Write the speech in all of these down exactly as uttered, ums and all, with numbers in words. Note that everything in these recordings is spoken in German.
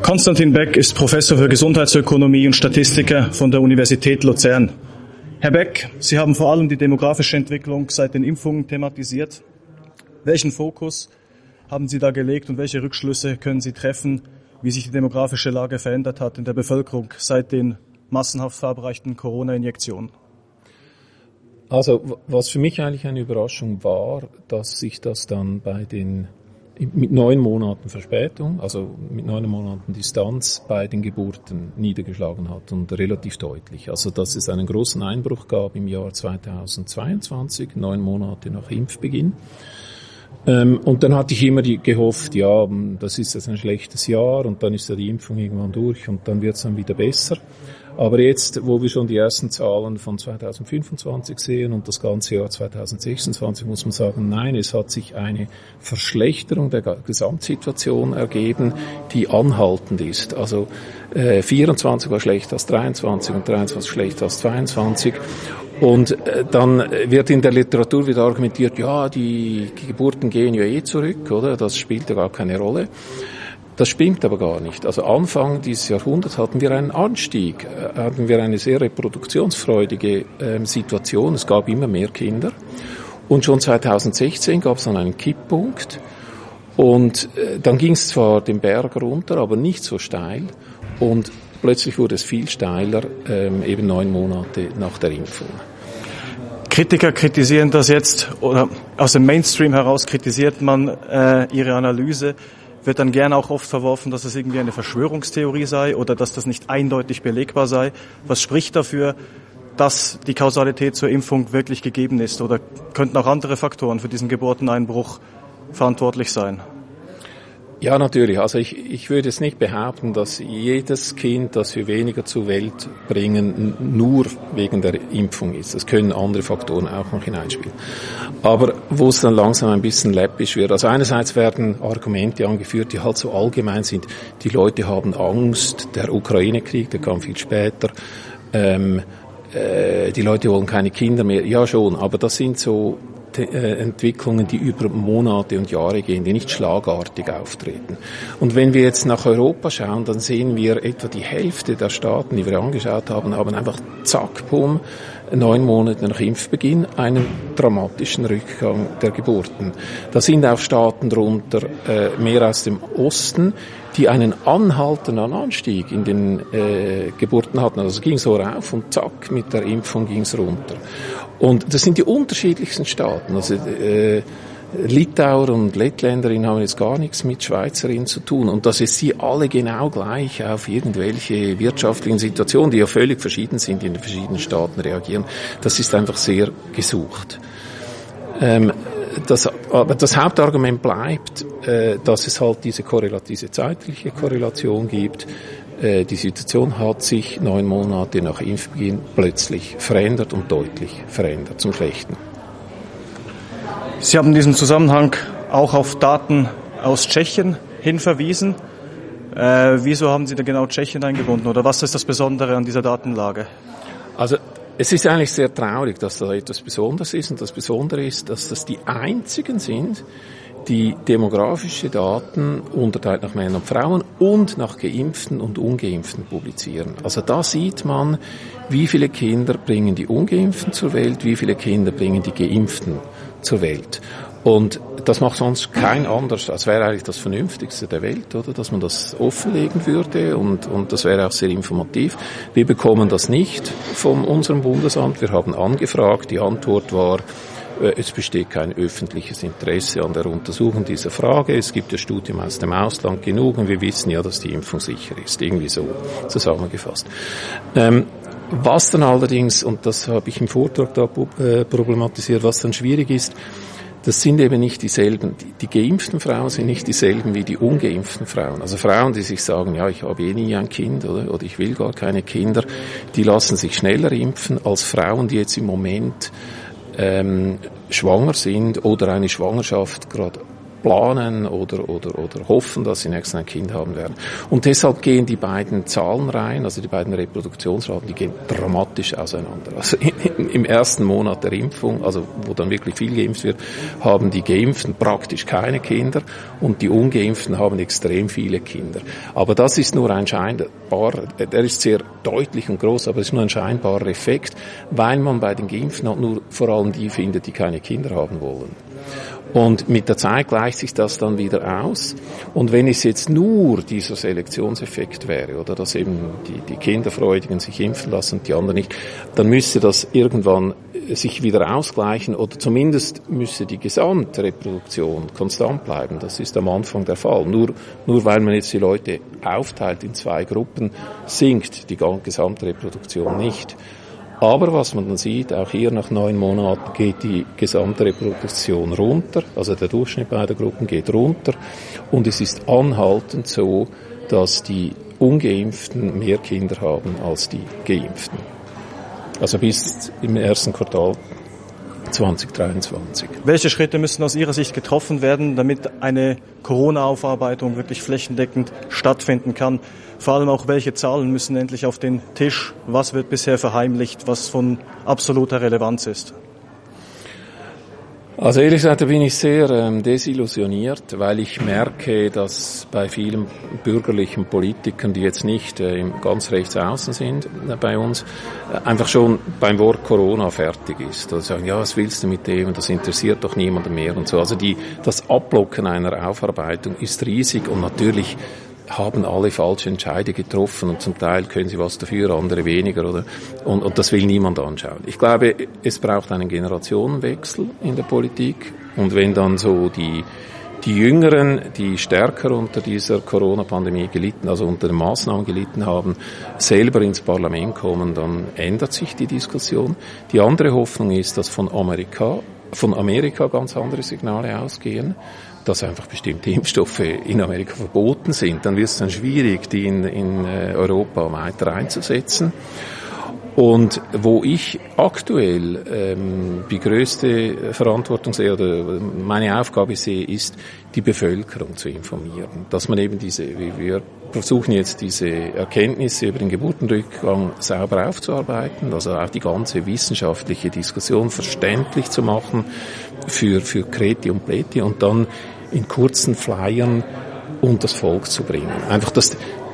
Konstantin Beck ist Professor für Gesundheitsökonomie und Statistiker von der Universität Luzern. Herr Beck, Sie haben vor allem die demografische Entwicklung seit den Impfungen thematisiert. Welchen Fokus haben Sie da gelegt und welche Rückschlüsse können Sie treffen, wie sich die demografische Lage verändert hat in der Bevölkerung seit den massenhaft verabreichten Corona-Injektionen? Also was für mich eigentlich eine Überraschung war, dass sich das dann bei den mit neun Monaten Verspätung, also mit neun Monaten Distanz bei den Geburten niedergeschlagen hat und relativ deutlich. Also dass es einen großen Einbruch gab im Jahr zweitausendzweiundzwanzig, neun Monate nach Impfbeginn. Ähm, und dann hatte ich immer die, gehofft, ja, das ist jetzt ein schlechtes Jahr und dann ist ja die Impfung irgendwann durch und dann wird es dann wieder besser. Aber jetzt, wo wir schon die ersten Zahlen von zweitausendfünfundzwanzig sehen und das ganze Jahr zweitausendsechsundzwanzig, muss man sagen, nein, es hat sich eine Verschlechterung der Gesamtsituation ergeben, die anhaltend ist. Also äh, vierundzwanzig war schlechter als dreiundzwanzig und dreiundzwanzig schlechter als zweiundzwanzig. Und äh, dann wird in der Literatur wieder argumentiert, ja, die Geburten gehen ja eh zurück, oder? Das spielt ja gar keine Rolle. Das stimmt aber gar nicht. Also Anfang dieses Jahrhunderts hatten wir einen Anstieg, äh, hatten wir eine sehr reproduktionsfreudige äh, Situation. Es gab immer mehr Kinder. Und schon zweitausendsechzehn gab es dann einen Kipppunkt. Und äh, dann ging es zwar den Berg runter, aber nicht so steil. Und plötzlich wurde es viel steiler, ähm, eben neun Monate nach der Impfung. Kritiker kritisieren das jetzt, oder aus dem Mainstream heraus kritisiert man äh, ihre Analyse. Wird dann gerne auch oft verworfen, dass es irgendwie eine Verschwörungstheorie sei oder dass das nicht eindeutig belegbar sei. Was spricht dafür, dass die Kausalität zur Impfung wirklich gegeben ist? Oder könnten auch andere Faktoren für diesen Geburteneinbruch verantwortlich sein? Ja, natürlich. Also ich, ich würde jetzt nicht behaupten, dass jedes Kind, das wir weniger zur Welt bringen, nur wegen der Impfung ist. Es können andere Faktoren auch noch hineinspielen. Aber wo es dann langsam ein bisschen läppisch wird, also einerseits werden Argumente angeführt, die halt so allgemein sind. Die Leute haben Angst, der Ukraine-Krieg, der kam viel später. Ähm, äh, die Leute wollen keine Kinder mehr. Ja schon, aber das sind so Entwicklungen, die über Monate und Jahre gehen, die nicht schlagartig auftreten. Und wenn wir jetzt nach Europa schauen, dann sehen wir etwa die Hälfte der Staaten, die wir angeschaut haben, haben einfach zack, bumm, neun Monate nach Impfbeginn einen dramatischen Rückgang der Geburten. Da sind auch Staaten drunter, äh, mehr aus dem Osten, die einen anhaltenden Anstieg in den äh, Geburten hatten. Also es ging so rauf und zack, mit der Impfung ging es runter. Und das sind die unterschiedlichsten Staaten. Also äh, Litauer und Lettländerinnen haben jetzt gar nichts mit Schweizerinnen zu tun. Und dass es sie alle genau gleich auf irgendwelche wirtschaftlichen Situationen, die ja völlig verschieden sind, in den verschiedenen Staaten reagieren, das ist einfach sehr gesucht. Ähm, das, aber das Hauptargument bleibt, äh, dass es halt diese, Korrela- diese zeitliche Korrelation gibt. Äh, die Situation hat sich neun Monate nach Impfbeginn plötzlich verändert und deutlich verändert zum Schlechten. Sie haben in diesem Zusammenhang auch auf Daten aus Tschechien hin verwiesen. Äh, wieso haben Sie da genau Tschechien eingebunden oder was ist das Besondere an dieser Datenlage? Also es ist eigentlich sehr traurig, dass da etwas Besonderes ist und das Besondere ist, dass das die einzigen sind, die demografische Daten unterteilt nach Männern und Frauen und nach Geimpften und Ungeimpften publizieren. Also da sieht man, wie viele Kinder bringen die Ungeimpften zur Welt, wie viele Kinder bringen die Geimpften zur Welt. Und das macht sonst kein anderes. Das wäre eigentlich das Vernünftigste der Welt, oder? Dass man das offenlegen würde und, und das wäre auch sehr informativ. Wir bekommen das nicht von unserem Bundesamt. Wir haben angefragt. Die Antwort war, es besteht kein öffentliches Interesse an der Untersuchung dieser Frage. Es gibt ja Studien aus dem Ausland genug und wir wissen ja, dass die Impfung sicher ist. Irgendwie so zusammengefasst. Ähm, was dann allerdings, und das habe ich im Vortrag da äh, problematisiert, was dann schwierig ist, das sind eben nicht dieselben. Die, die geimpften Frauen sind nicht dieselben wie die ungeimpften Frauen. Also Frauen, die sich sagen, ja, ich habe eh nie ein Kind oder, oder ich will gar keine Kinder, die lassen sich schneller impfen als Frauen, die jetzt im Moment ähm, schwanger sind oder eine Schwangerschaft gerade planen oder, oder, oder hoffen, dass sie nächstes ein Kind haben werden. Und deshalb gehen die beiden Zahlen rein, also die beiden Reproduktionsraten, die gehen dramatisch auseinander. Also in, im ersten Monat der Impfung, also wo dann wirklich viel geimpft wird, haben die Geimpften praktisch keine Kinder und die Ungeimpften haben extrem viele Kinder. Aber das ist nur ein scheinbar, der ist sehr deutlich und groß, aber es ist nur ein scheinbarer Effekt, weil man bei den Geimpften halt nur vor allem die findet, die keine Kinder haben wollen. Und mit der Zeit gleicht sich das dann wieder aus. Und wenn es jetzt nur dieser Selektionseffekt wäre, oder dass eben die, die Kinderfreudigen sich impfen lassen und die anderen nicht, dann müsste das irgendwann sich wieder ausgleichen oder zumindest müsste die Gesamtreproduktion konstant bleiben. Das ist am Anfang der Fall. Nur, nur weil man jetzt die Leute aufteilt in zwei Gruppen, sinkt die Gesamtreproduktion nicht. Aber was man dann sieht, auch hier nach neun Monaten geht die gesamte Reproduktion runter, also der Durchschnitt beider Gruppen geht runter und es ist anhaltend so, dass die Ungeimpften mehr Kinder haben als die Geimpften. Also bis im ersten Quartal zwanzig dreiundzwanzig. Welche Schritte müssen aus Ihrer Sicht getroffen werden, damit eine Corona-Aufarbeitung wirklich flächendeckend stattfinden kann? Vor allem auch, welche Zahlen müssen endlich auf den Tisch? Was wird bisher verheimlicht, was von absoluter Relevanz ist? Also ehrlich gesagt, da bin ich sehr ähm, desillusioniert, weil ich merke, dass bei vielen bürgerlichen Politikern, die jetzt nicht äh, ganz rechts außen sind äh, bei uns, äh, einfach schon beim Wort Corona fertig ist. Oder sagen, ja, was willst du mit dem? Das interessiert doch niemanden mehr und so. Also die, das Abblocken einer Aufarbeitung ist riesig und natürlich haben alle falsche Entscheide getroffen und zum Teil können sie was dafür, andere weniger, oder? Und, und das will niemand anschauen. Ich glaube, es braucht einen Generationenwechsel in der Politik und wenn dann so die die Jüngeren, die stärker unter dieser Corona-Pandemie gelitten, also unter den Maßnahmen gelitten haben, selber ins Parlament kommen, dann ändert sich die Diskussion. Die andere Hoffnung ist, dass von Amerika, von Amerika ganz andere Signale ausgehen, dass einfach bestimmte Impfstoffe in Amerika verboten sind. Dann wird es dann schwierig, die in, in Europa weiter einzusetzen. Und wo ich aktuell ähm, die größte Verantwortung sehe oder meine Aufgabe sehe, ist, die Bevölkerung zu informieren. Dass man eben diese, wir versuchen jetzt diese Erkenntnisse über den Geburtenrückgang sauber aufzuarbeiten, also auch die ganze wissenschaftliche Diskussion verständlich zu machen für, für Kreti und Pleti und dann in kurzen Flyern unter das Volk zu bringen. Einfach, dass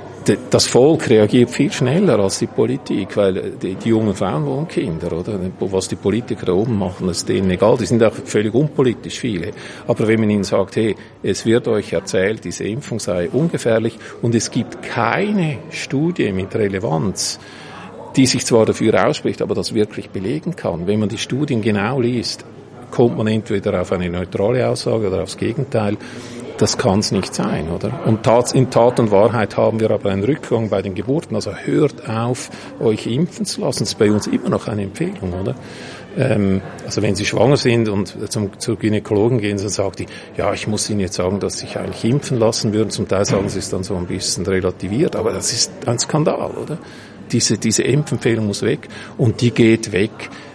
das Volk reagiert viel schneller als die Politik, weil die, die jungen Frauen wollen Kinder, oder? Was die Politiker da oben machen, ist denen egal. Die sind auch völlig unpolitisch, viele. Aber wenn man ihnen sagt, hey, es wird euch erzählt, diese Impfung sei ungefährlich und es gibt keine Studie mit Relevanz, die sich zwar dafür ausspricht, aber das wirklich belegen kann. Wenn man die Studien genau liest, kommt man entweder auf eine neutrale Aussage oder aufs Gegenteil. Das kann es nicht sein, oder? Und tat, in Tat und Wahrheit haben wir aber einen Rückgang bei den Geburten. Also hört auf, euch impfen zu lassen. Das ist bei uns immer noch eine Empfehlung, oder? Ähm, also wenn Sie schwanger sind und zum, zur Gynäkologen gehen, dann sagt die, ja, ich muss Ihnen jetzt sagen, dass Sie sich eigentlich impfen lassen würden. Zum Teil sagen Sie es dann so ein bisschen relativiert, aber das ist ein Skandal, oder? Diese, diese Impfempfehlung muss weg und die geht weg,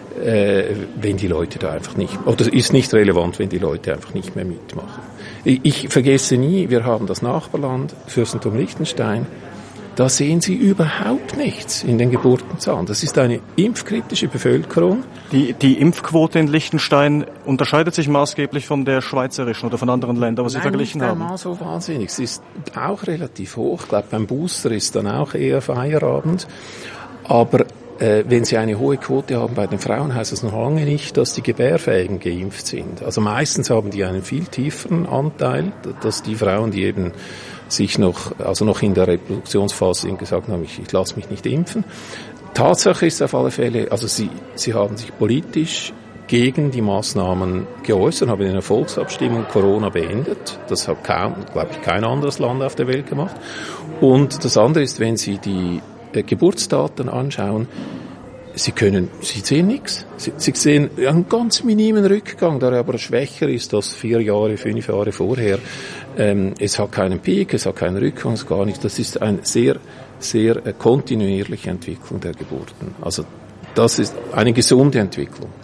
äh, wenn die Leute da einfach nicht, oder ist nicht relevant, wenn die Leute einfach nicht mehr mitmachen. Ich, ich vergesse nie, wir haben das Nachbarland, Fürstentum Liechtenstein, da sehen Sie überhaupt nichts in den Geburtenzahlen. Das ist eine impfkritische Bevölkerung. Die, die Impfquote in Liechtenstein unterscheidet sich maßgeblich von der schweizerischen oder von anderen Ländern, was Sie Nein, verglichen haben? Nein, nicht einmal so wahnsinnig. Sie ist auch relativ hoch. Ich glaube, beim Booster ist dann auch eher Feierabend. Aber äh, wenn Sie eine hohe Quote haben bei den Frauen, heißt das noch lange nicht, dass die Gebärfähigen geimpft sind. Also meistens haben die einen viel tieferen Anteil, dass die Frauen, die eben sich noch, also noch in der Reproduktionsphase sind, gesagt haben, ich, ich lasse mich nicht impfen. Tatsache ist auf alle Fälle, also sie, sie haben sich politisch gegen die Maßnahmen geäußert, haben in einer Volksabstimmung Corona beendet. Das hat kaum, glaube ich, kein anderes Land auf der Welt gemacht. Und das andere ist, wenn Sie die äh, Geburtsdaten anschauen, Sie können, Sie sehen nichts. Sie, Sie sehen einen ganz minimen Rückgang, der aber schwächer ist als vier Jahre, fünf Jahre vorher. Ähm, es hat keinen Peak, es hat keinen Rückgang, gar nicht. Das ist eine sehr, sehr äh, kontinuierliche Entwicklung der Geburten. Also das ist eine gesunde Entwicklung.